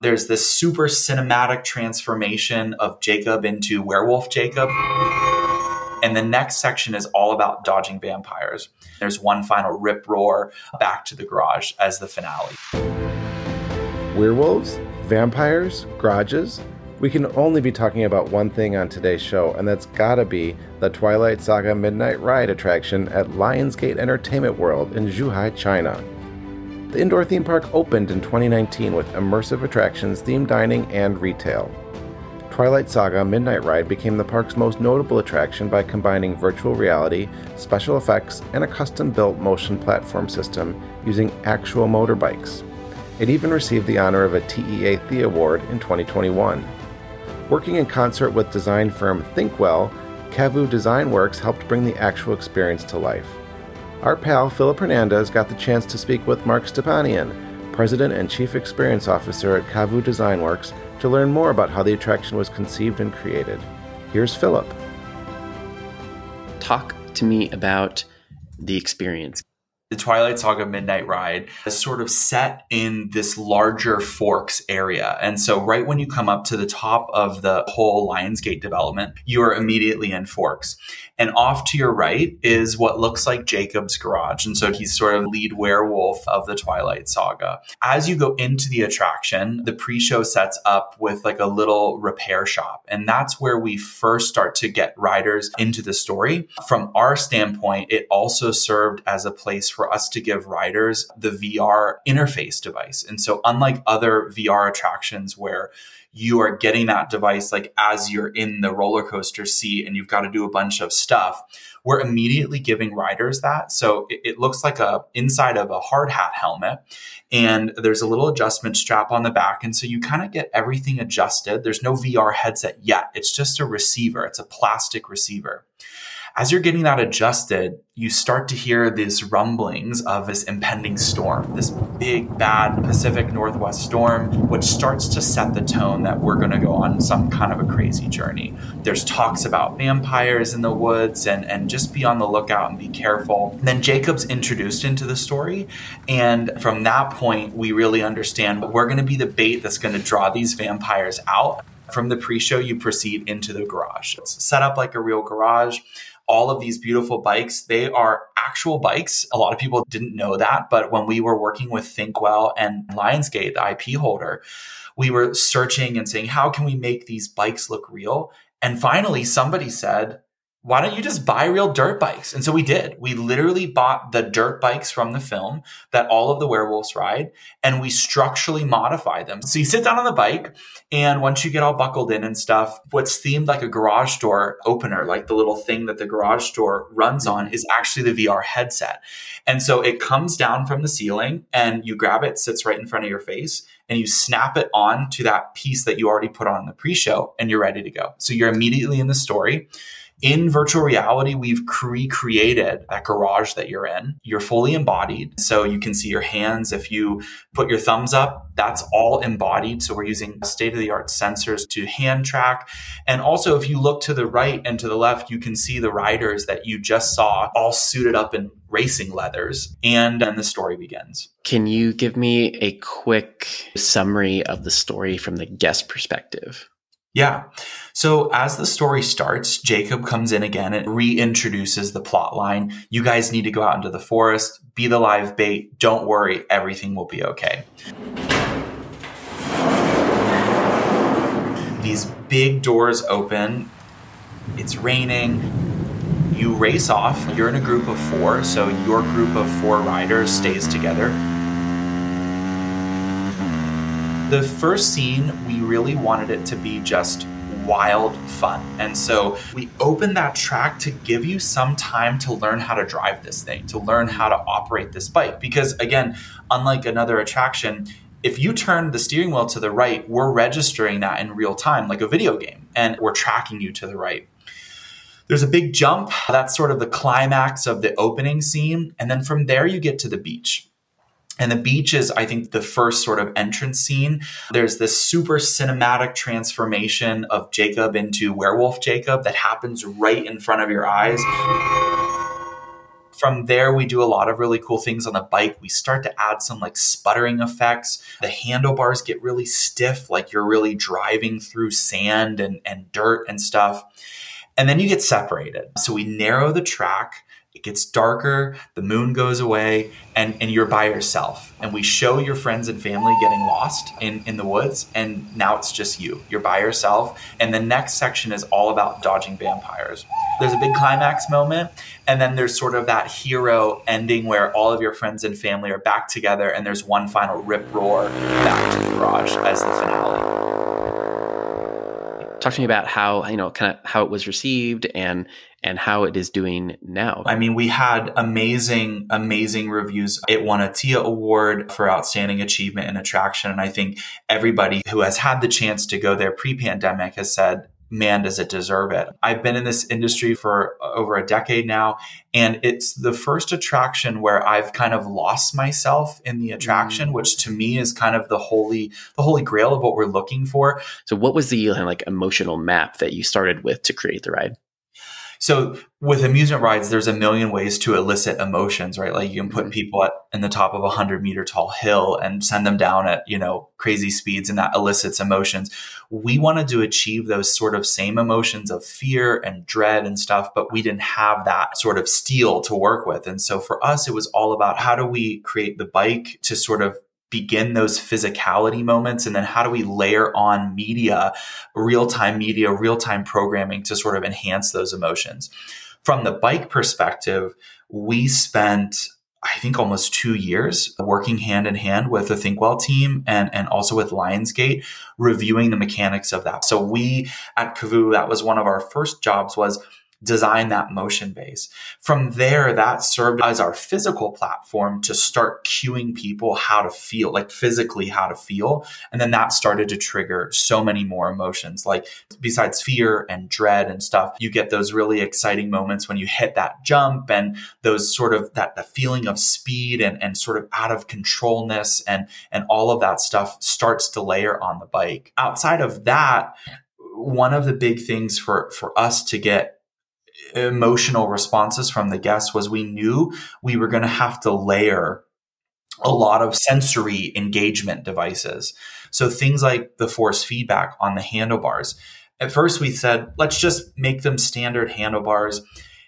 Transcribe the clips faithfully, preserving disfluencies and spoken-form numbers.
There's this super cinematic transformation of Jacob into werewolf Jacob. And the next section is all about dodging vampires. There's one final rip roar back to the garage as the finale. Werewolves? Vampires? Garages? We can only be talking about one thing on today's show, and that's gotta be the Twilight Saga Midnight Ride attraction at Lionsgate Entertainment World in Zhuhai, China. The indoor theme park opened in twenty nineteen with immersive attractions, themed dining, and retail. Twilight Saga Midnight Ride became the park's most notable attraction by combining virtual reality, special effects, and a custom-built motion platform system using actual motorbikes. It even received the honor of a T E A T Award in twenty twenty-one. Working in concert with design firm Thinkwell, Cavu Design Works helped bring the actual experience to life. Our pal Philip Hernandez got the chance to speak with Mark Stepanian, President and Chief Experience Officer at Cavu Design Works, to learn more about how the attraction was conceived and created. Here's Philip. Talk to me about the experience. The Twilight Saga Midnight Ride is sort of set in this larger Forks area. And so right when you come up to the top of the whole Lionsgate development, you are immediately in Forks. And off to your right is what looks like Jacob's garage. And so he's sort of lead werewolf of the Twilight Saga. As you go into the attraction, the pre-show sets up with like a little repair shop. And that's where we first start to get riders into the story. From our standpoint, it also served as a place for for us to give riders the V R interface device. And so unlike other V R attractions where you are getting that device like as you're in the roller coaster seat and you've got to do a bunch of stuff, we're immediately giving riders that. So it, it looks like a inside of a hard hat helmet, and there's a little adjustment strap on the back. And so you kind of get everything adjusted. There's no V R headset yet. It's just a receiver. It's a plastic receiver. As you're getting that adjusted, you start to hear these rumblings of this impending storm, this big, bad Pacific Northwest storm, which starts to set the tone that we're going to go on some kind of a crazy journey. There's talks about vampires in the woods, and, and just be on the lookout and be careful. And then Jacob's introduced into the story. And from that point, we really understand we're going to be the bait that's going to draw these vampires out. From the pre-show, you proceed into the garage. It's set up like a real garage. All of these beautiful bikes, they are actual bikes. A lot of people didn't know that, but when we were working with Thinkwell and Lionsgate, the I P holder, we were searching and saying, how can we make these bikes look real? And finally, somebody said, why don't you just buy real dirt bikes? And so we did. We literally bought the dirt bikes from the film that all of the werewolves ride, and we structurally modify them. So you sit down on the bike, and once you get all buckled in and stuff, what's themed like a garage door opener, like the little thing that the garage door runs on, is actually the V R headset. And so it comes down from the ceiling, and you grab it, sits right in front of your face, and you snap it on to that piece that you already put on in the pre-show, and you're ready to go. So you're immediately in the story. In virtual reality, we've recreated that garage that you're in. You're fully embodied. So you can see your hands. If you put your thumbs up, that's all embodied. So we're using state-of-the-art sensors to hand track. And also, if you look to the right and to the left, you can see the riders that you just saw all suited up in racing leathers. And then the story begins. Can you give me a quick summary of the story from the guest perspective? Yeah. So as the story starts, Jacob comes in again and reintroduces the plot line. You guys need to go out into the forest, be the live bait. Don't worry, everything will be okay. These big doors open. It's raining. You race off. You're in a group of four, so your group of four riders stays together. The first scene, we really wanted it to be just wild fun. And so we opened that track to give you some time to learn how to drive this thing, to learn how to operate this bike. Because again, unlike another attraction, if you turn the steering wheel to the right, we're registering that in real time, like a video game, and we're tracking you to the right. There's a big jump. That's sort of the climax of the opening scene. And then from there, you get to the beach. And the beach is, I think, the first sort of entrance scene. There's this super cinematic transformation of Jacob into werewolf Jacob that happens right in front of your eyes. From there, we do a lot of really cool things on the bike. We start to add some like sputtering effects. The handlebars get really stiff, like you're really driving through sand and, and dirt and stuff. And then you get separated. So we narrow the track. It gets darker, the moon goes away, and, and you're by yourself. And we show your friends and family getting lost in, in the woods, and now it's just you. You're by yourself. And the next section is all about dodging vampires. There's a big climax moment, and then there's sort of that hero ending where all of your friends and family are back together, and there's one final rip roar back to the garage as the finale. Talk to me about how, you know, kind of how it was received and and how it is doing now. I mean, we had amazing, amazing reviews. It won a T I A award for outstanding achievement and attraction. And I think everybody who has had the chance to go there pre-pandemic has said, man, does it deserve it? I've been in this industry for over a decade now, and it's the first attraction where I've kind of lost myself in the attraction, mm. which to me is kind of the holy, the holy grail of what we're looking for. So what was the like emotional map that you started with to create the ride? So with amusement rides, there's a million ways to elicit emotions, right? Like you can put people at in the top of a hundred meter tall hill and send them down at, you know, crazy speeds, and that elicits emotions. We wanted to achieve those sort of same emotions of fear and dread and stuff, but we didn't have that sort of steel to work with. And so for us, it was all about how do we create the bike to sort of begin those physicality moments, and then how do we layer on media, real-time media, real-time programming to sort of enhance those emotions. From the bike perspective, we spent, I think, almost two years working hand in hand with the ThinkWell team and, and also with Lionsgate, reviewing the mechanics of that. So we at Kavoo, that was one of our first jobs, was design that motion base. From there, that served as our physical platform to start cueing people how to feel, like physically how to feel. And then that started to trigger so many more emotions. Like besides fear and dread and stuff, you get those really exciting moments when you hit that jump, and those sort of that the feeling of speed and, and sort of out of controlness, and, and all of that stuff starts to layer on the bike. Outside of that, one of the big things for, for us to get emotional responses from the guests was we knew we were going to have to layer a lot of sensory engagement devices. So things like the force feedback on the handlebars. At first we said, let's just make them standard handlebars.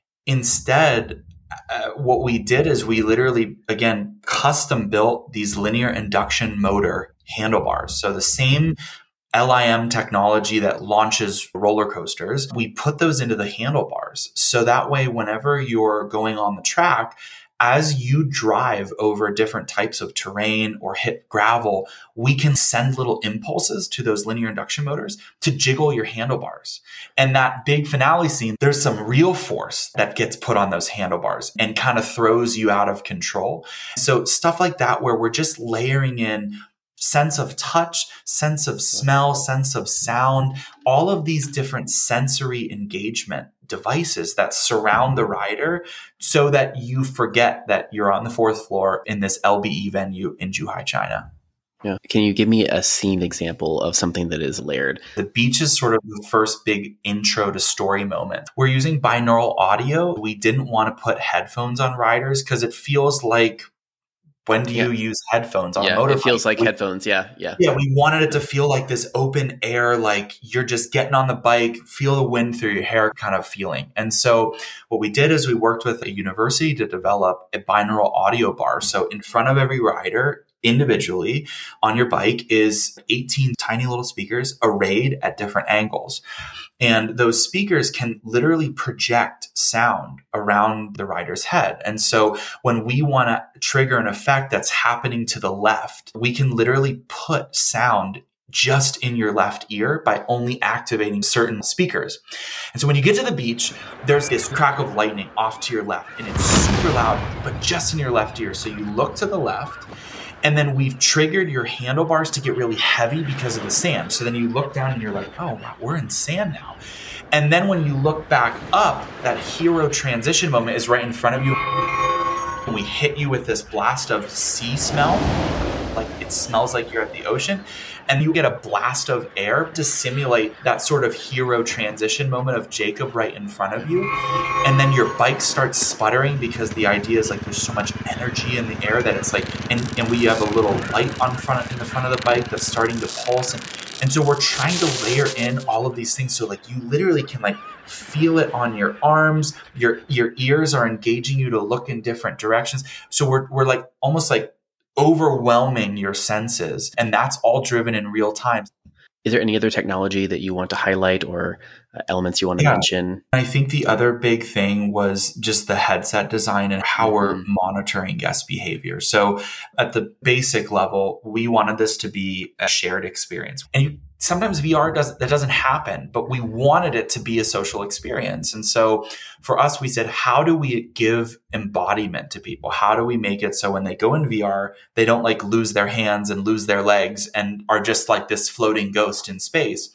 Instead, uh, what we did is we literally, again, custom built these linear induction motor handlebars. So the same L I M technology that launches roller coasters, we put those into the handlebars. So that way, whenever you're going on the track, as you drive over different types of terrain or hit gravel, we can send little impulses to those linear induction motors to jiggle your handlebars. And that big finale scene, there's some real force that gets put on those handlebars and kind of throws you out of control. So stuff like that, where we're just layering in sense of touch, sense of smell, sense of sound, all of these different sensory engagement devices that surround the rider so that you forget that you're on the fourth floor in this L B E venue in Zhuhai, China. Yeah. Can you give me a scene example of something that is layered? The beach is sort of the first big intro to story moment. We're using binaural audio. We didn't want to put headphones on riders because it feels like, when do you yeah. use headphones on yeah, a motorbike? It feels like we, headphones. Yeah. Yeah. Yeah. We wanted it to feel like this open air, like you're just getting on the bike, feel the wind through your hair kind of feeling. And so what we did is we worked with a university to develop a binaural audio bar. So in front of every rider, individually on your bike, is eighteen tiny little speakers arrayed at different angles. And those speakers can literally project sound around the rider's head. And so when we want to trigger an effect that's happening to the left, we can literally put sound just in your left ear by only activating certain speakers. And so when you get to the beach, there's this crack of lightning off to your left, and it's super loud, but just in your left ear. So you look to the left, and then we've triggered your handlebars to get really heavy because of the sand. So then you look down and you're like, oh, wow, we're in sand now. And then when you look back up, that hero transition moment is right in front of you. And we hit you with this blast of sea smell. Like it smells like you're at the ocean. and you get a blast of air to simulate that sort of hero transition moment of Jacob right in front of you. And then your bike starts sputtering because the idea is like there's so much energy in the air that it's like, and, and we have a little light on front in the front of the bike that's starting to pulse. And, and so we're trying to layer in all of these things. So like you literally can like feel it on your arms, your your ears are engaging you to look in different directions. So we're we're like almost like overwhelming your senses. And that's all driven in real time. Is there any other technology that you want to highlight or uh, elements you want to yeah. mention? I think the other big thing was just the headset design and how mm-hmm. we're monitoring guest behavior. So at the basic level, we wanted this to be a shared experience. And you, sometimes V R does that doesn't happen, but we wanted it to be a social experience. And so for us, we said, how do we give embodiment to people? How do we make it so when they go in V R, they don't like lose their hands and lose their legs and are just like this floating ghost in space?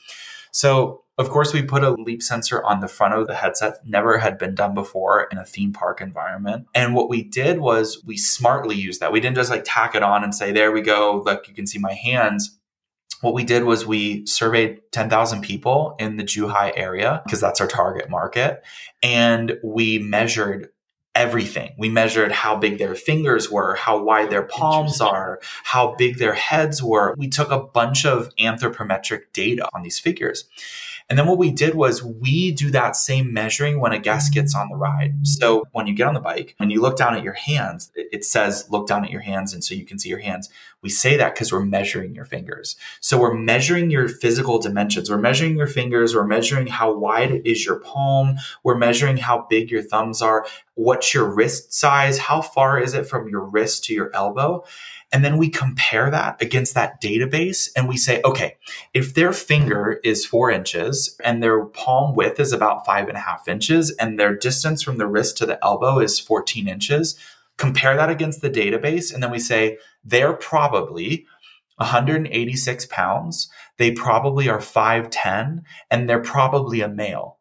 So of course, we put a leap sensor on the front of the headset. Never had been done before in a theme park environment. And what we did was we smartly used that. We didn't just like tack it on and say, there we go, look, you can see my hands. What we did was we surveyed ten thousand people in the Zhuhai area because that's our target market. And we measured everything. We measured how big their fingers were, how wide their palms are, how big their heads were. We took a bunch of anthropometric data on these figures. And then what we did was we do that same measuring when a guest gets on the ride. So when you get on the bike, when you look down at your hands, it says, look down at your hands. And so you can see your hands. We say that because we're measuring your fingers. So we're measuring your physical dimensions. We're measuring your fingers. We're measuring how wide is your palm. We're measuring how big your thumbs are. What's your wrist size? How far is it from your wrist to your elbow? And then we compare that against that database and we say, okay, if their finger is four inches and their palm width is about five and a half inches and their distance from the wrist to the elbow is fourteen inches, compare that against the database. And then we say, they're probably one hundred eighty-six pounds. They probably are five ten and they're probably a male.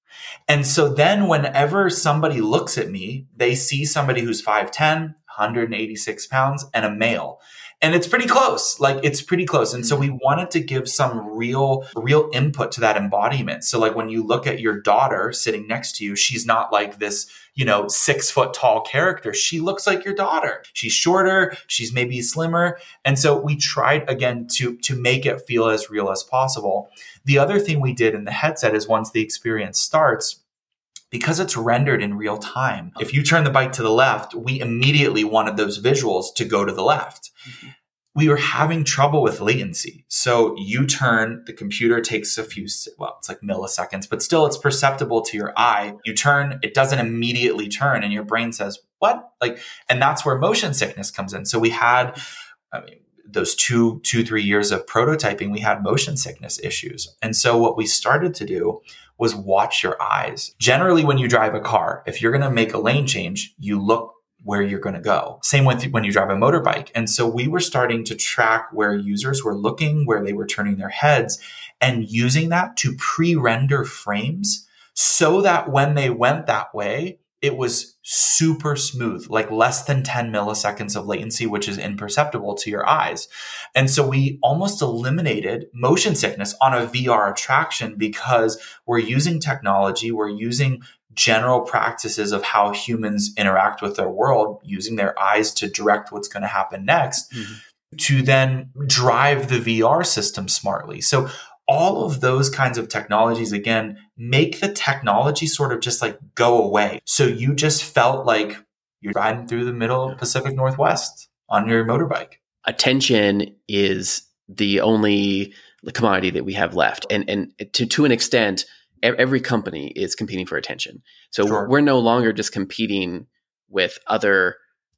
And so then whenever somebody looks at me, they see somebody who's five ten, one hundred eighty-six pounds, and a male. And it's pretty close. Like it's pretty close. And so we wanted to give some real, real input to that embodiment. So like when you look at your daughter sitting next to you, she's not like this, you know, six foot tall character. She looks like your daughter. She's shorter. She's maybe slimmer. And so we tried again to, to make it feel as real as possible. The other thing we did in the headset is once the experience starts, because it's rendered in real time, if you turn the bike to the left, we immediately wanted those visuals to go to the left. Mm-hmm. We were having trouble with latency. So you turn, the computer takes a few, well, it's like milliseconds, but still it's perceptible to your eye. You turn, it doesn't immediately turn and your brain says, what? Like, and that's where motion sickness comes in. So we had, I mean, those two, two, three years of prototyping, we had motion sickness issues. And so what we started to do was watch your eyes. Generally, when you drive a car, if you're going to make a lane change, you look where you're going to go. Same with when you drive a motorbike. And so we were starting to track where users were looking, where they were turning their heads, and using that to pre-render frames so that when they went that way, it was super smooth, like less than ten milliseconds of latency, which is imperceptible to your eyes. And so we almost eliminated motion sickness on a V R attraction because we're using technology, we're using general practices of how humans interact with their world, using their eyes to direct what's going to happen next, mm-hmm. to then drive the V R system smartly. So all of those kinds of technologies, again, make the technology sort of just like go away. So you just felt like you're riding through the middle of Pacific Northwest on your motorbike. Attention is the only commodity that we have left. And and to, to an extent, every company is competing for attention. So sure. We're no longer just competing with other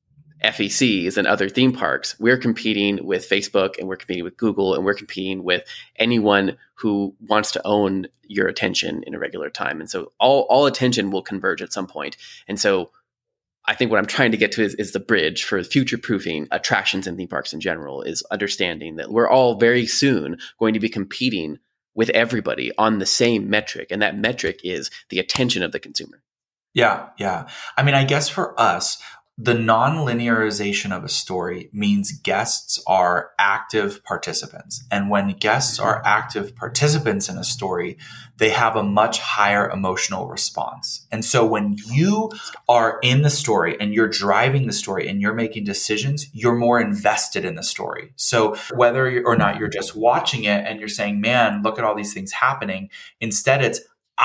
F E Cs and other theme parks. We're competing with Facebook and we're competing with Google and we're competing with anyone who wants to own your attention in a regular time. And so all, all attention will converge at some point. And so I think what I'm trying to get to is, is the bridge for future-proofing attractions and theme parks in general is understanding that we're all very soon going to be competing with everybody on the same metric. And that metric is the attention of the consumer. Yeah, yeah. I mean, I guess for us, the non-linearization of a story means guests are active participants. And when guests are active participants in a story, they have a much higher emotional response. And so when you are in the story and you're driving the story and you're making decisions, you're more invested in the story. So whether or not you're just watching it and you're saying, man, look at all these things happening, instead it's,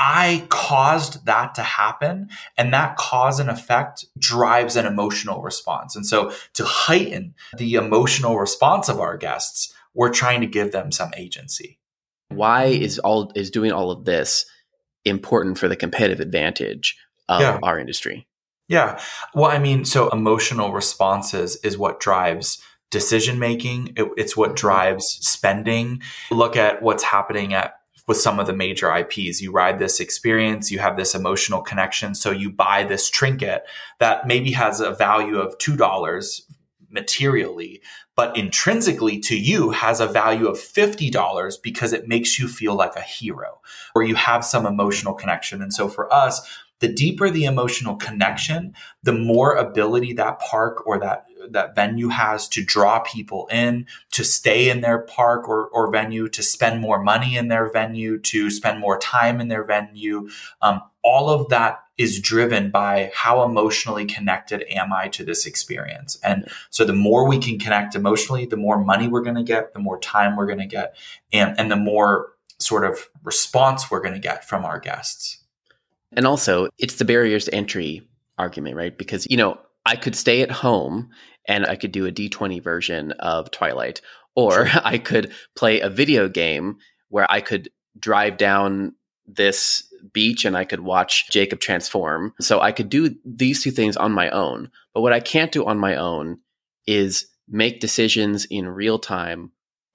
I caused that to happen, and that cause and effect drives an emotional response. And so to heighten the emotional response of our guests, we're trying to give them some agency. Why is all is doing all of this important for the competitive advantage of yeah. our industry? Yeah. Well, I mean, so emotional responses is what drives decision making. It, it's what drives spending. Look at what's happening at with some of the major I Ps. You ride this experience, you have this emotional connection. So you buy this trinket that maybe has a value of two dollars materially, but intrinsically to you has a value of fifty dollars because it makes you feel like a hero, or you have some emotional connection. And so for us, the deeper the emotional connection, the more ability that park or that that venue has to draw people in, to stay in their park or, or venue, to spend more money in their venue, to spend more time in their venue. Um, all of that is driven by how emotionally connected am I to this experience. And so the more we can connect emotionally, the more money we're going to get, the more time we're going to get, and, and the more sort of response we're going to get from our guests. And also, it's the barriers to entry argument, right? Because, you know, I could stay at home and I could do a D twenty version of Twilight, or sure. I could play a video game where I could drive down this beach and I could watch Jacob transform. So I could do these two things on my own. But what I can't do on my own is make decisions in real time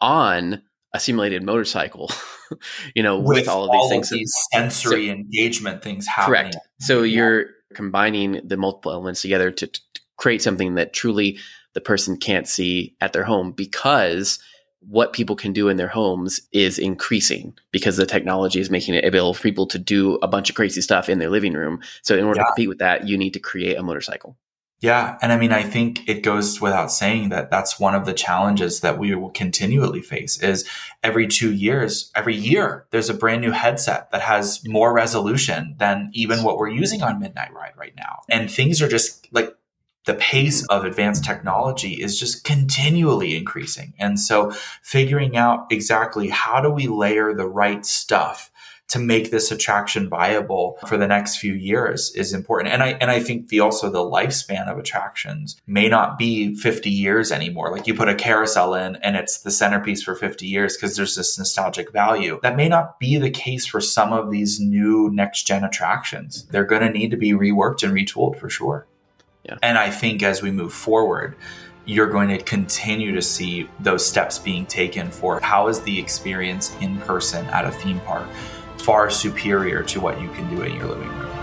on a simulated motorcycle, you know, with, with all of these all things. Of these sensory so, engagement things happening. Correct. So yeah. You're combining the multiple elements together to, to create something that truly the person can't see at their home, because what people can do in their homes is increasing because the technology is making it available for people to do a bunch of crazy stuff in their living room. So in order yeah. to compete with that, you need to create a motorcycle. Yeah. And I mean, I think it goes without saying that that's one of the challenges that we will continually face is every two years, every year, there's a brand new headset that has more resolution than even what we're using on Midnight Ride right now. And things are just like, the pace of advanced technology is just continually increasing. And so figuring out exactly how do we layer the right stuff to make this attraction viable for the next few years is important. And I and I think the also the lifespan of attractions may not be fifty years anymore. Like you put a carousel in and it's the centerpiece for fifty years because there's this nostalgic value. That may not be the case for some of these new next gen attractions. They're going to need to be reworked and retooled for sure. Yeah. And I think as we move forward, you're going to continue to see those steps being taken for how is the experience in person at a theme park far superior to what you can do in your living room.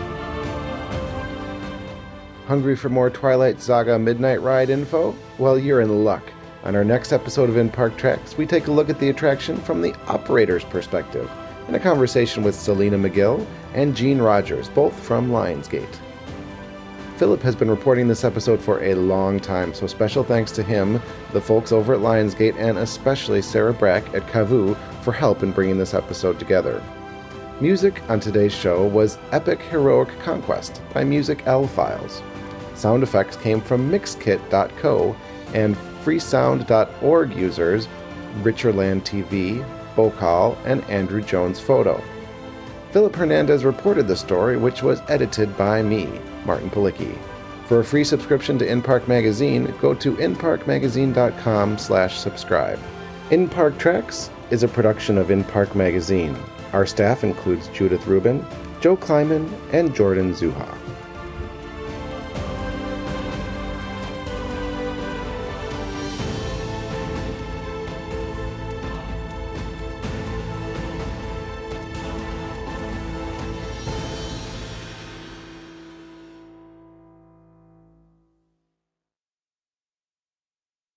Hungry for more Twilight Saga Midnight Ride info? Well, you're in luck. On our next episode of In Park Treks, we take a look at the attraction from the operator's perspective in a conversation with Selena McGill and Gene Rogers, both from Lionsgate. Philip has been reporting this episode for a long time, so special thanks to him, the folks over at Lionsgate, and especially Sarah Brack at Kavu for help in bringing this episode together. Music on today's show was Epic Heroic Conquest by Music L Files. Sound effects came from Mixkit dot co and freesound dot org users Richerland T V, Bokal, and Andrew Jones Photo. Philip Hernandez reported the story, which was edited by me, Martin Palicki. For a free subscription to InPark Magazine, go to inparkmagazine.com slash subscribe. In Park Treks is a production of InPark Magazine. Our staff includes Judith Rubin, Joe Kleiman, and Jordan Zuha.